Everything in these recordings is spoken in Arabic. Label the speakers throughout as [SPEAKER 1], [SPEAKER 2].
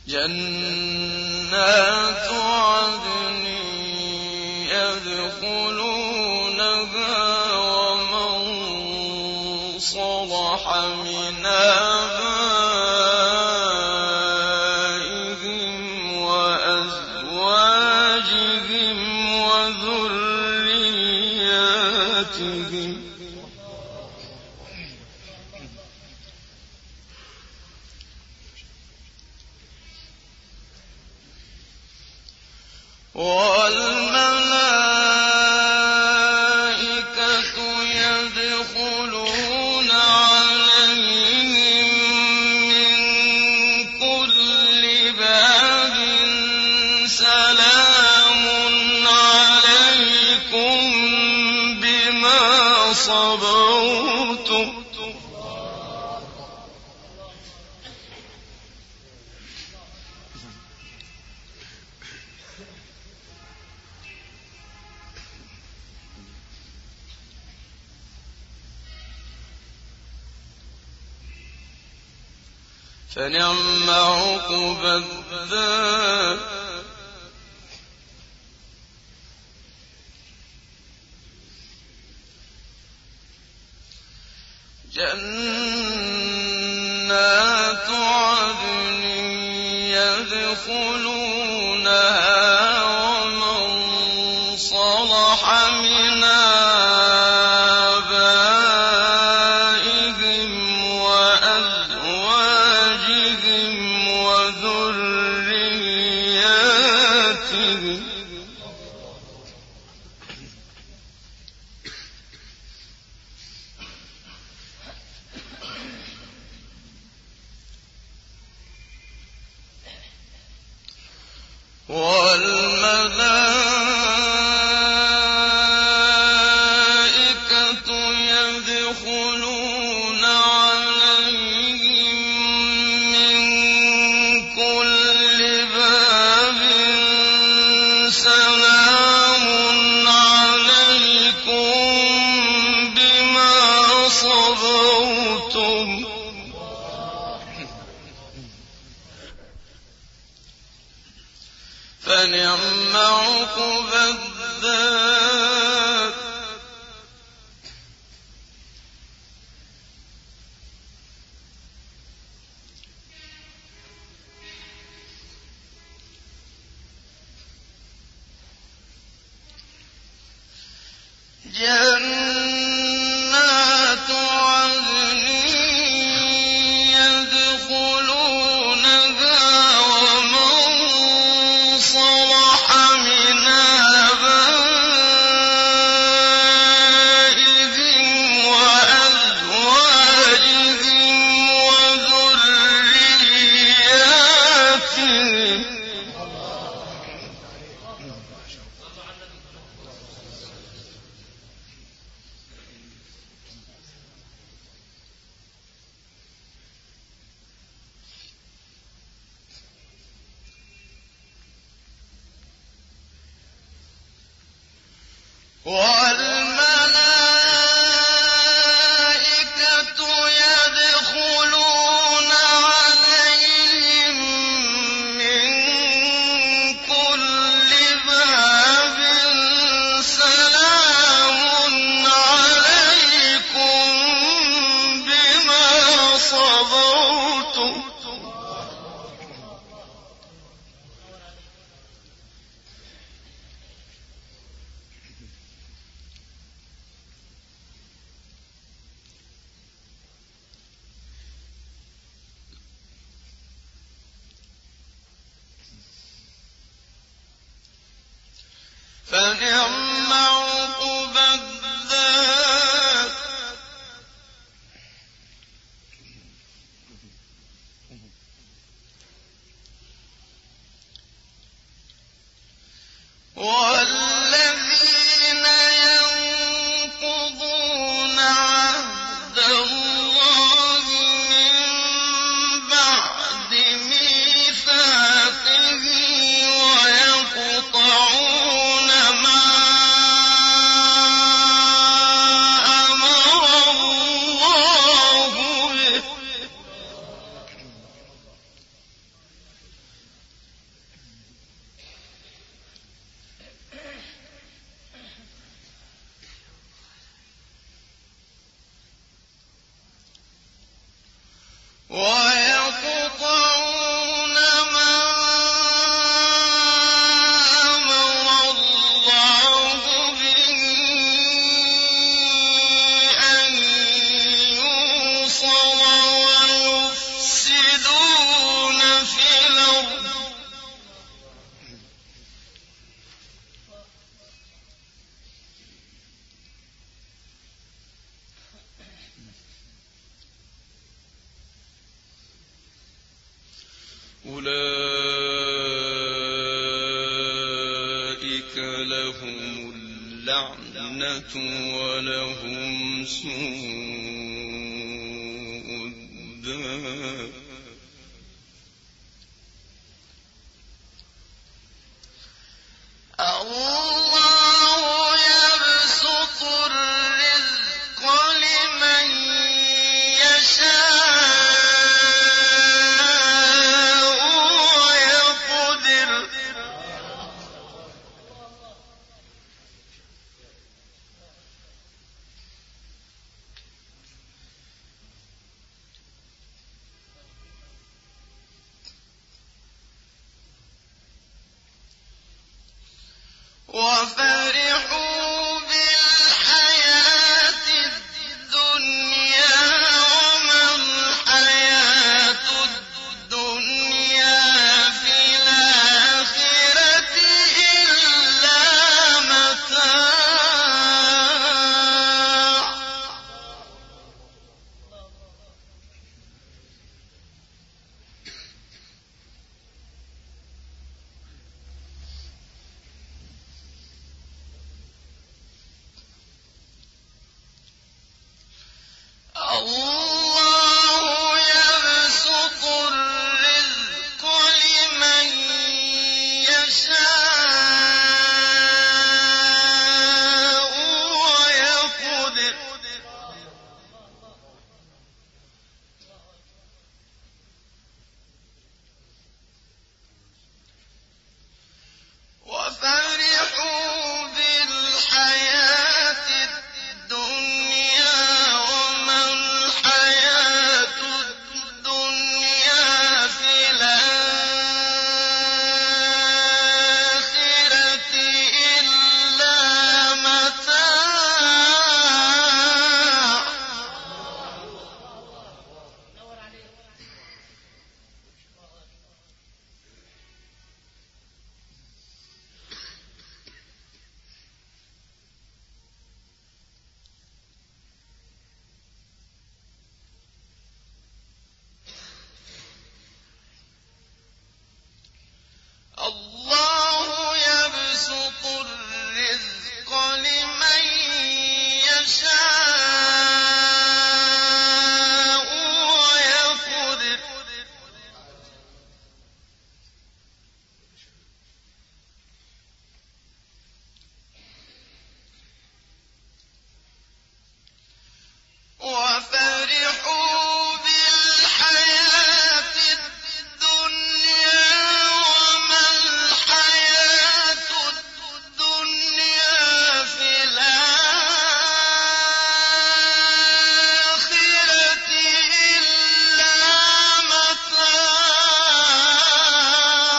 [SPEAKER 1] جنات عدن يدخلونها ومن صلح من آبائهم وأزواجهم وذرياتهم والملائكة يدخلون عليهم من كل باب سلام عليكم بما صبرتم فنعم عقبى الدار جنات عدن يدخلونها ومن صلح من آبائهم وأزواجهم وذرياتهم والملائكة يدخلون عليهم من كل باب سلام عليكم بما صبرتم فنعم عقبى الدار جنات عدن يدخلونها ومن صلح من آبائهم وأزواجهم وذرياتهم أولئك لهم اللعنة ولهم سوء الدار الله يبسط الرزق لمن يشاء ويقدر وفرحوا بالحياة الدنيا وما الحياة الدنيا في الآخرة إلا متاع الله يبسط الرزق لمن يشاء ويقدر وفرحوا بالحياة الدنيا وما الحياة الدنيا في الآخرة إلا متاع الله يبسط الرزق لمن يشاء ويقدر وفرحوا بالحياة الدنيا وما الحياة الدنيا في الآخرة إلا متاع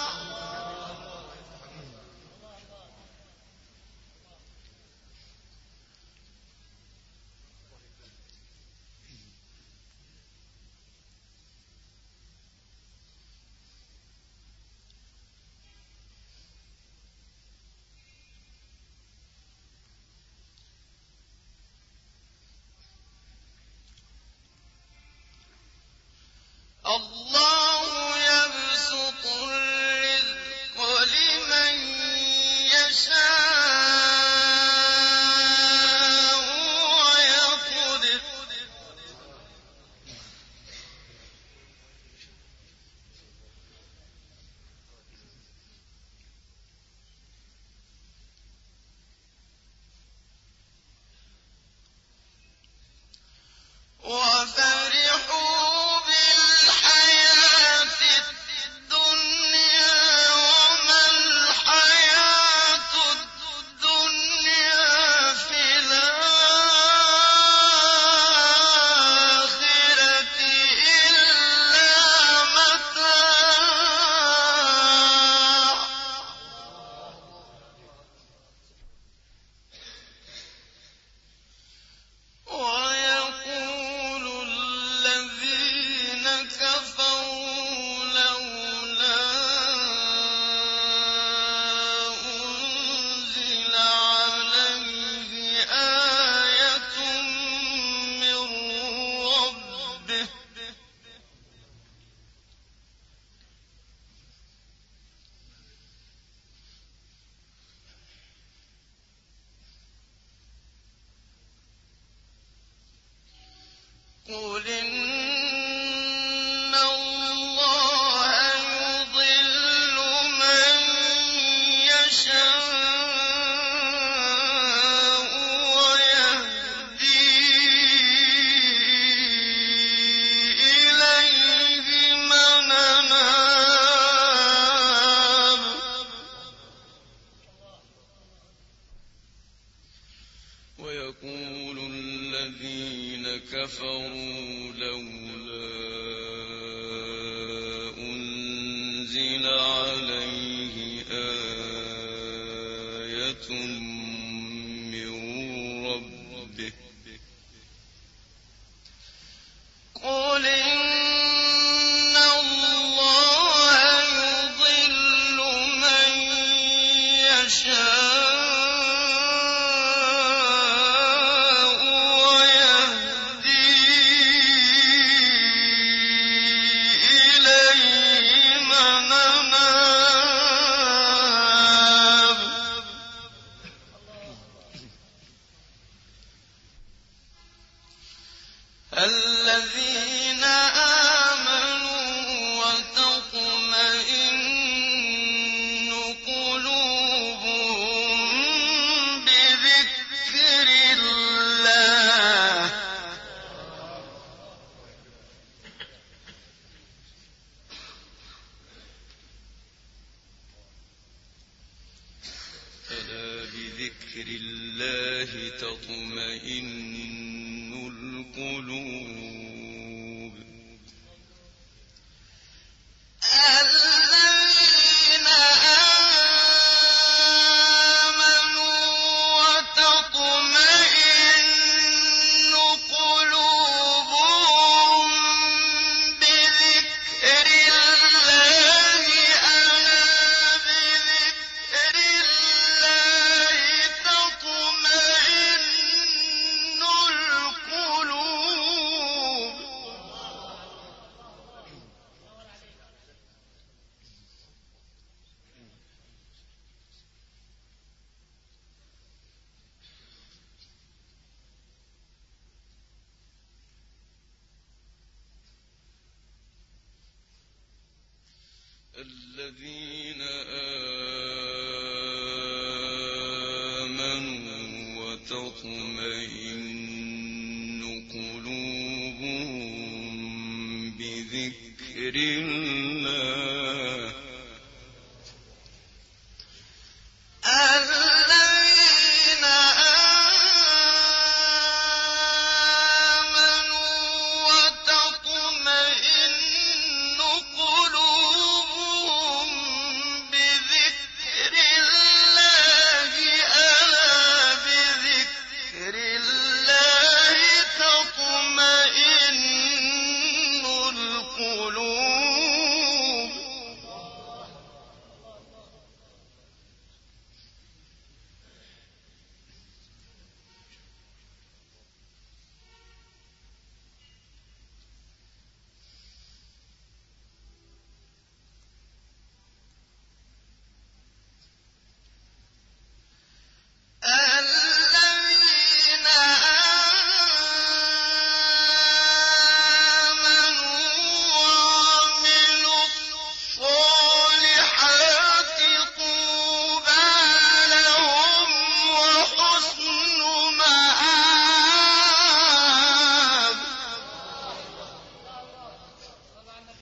[SPEAKER 1] الله يبسط الرزق لمن يشاء ويقدر وفرحوا بالحياة قل إن الله يضل من يشاء ويهدي إليه من أناب ويقول الذين كفروا لولا أنزل عليه آية من ربه قل إن الله يضل من يشاء الذين آمنوا وتطمئن قلوبهم بذكر الله ألا بذكر الله تطمئن القلوب الذين آمنوا وتطمئن قلوبهم بذكر الله ألا بذكر الله تطمئن القلوب الذين آمنوا وتطمئن قلوبهم بذكر الله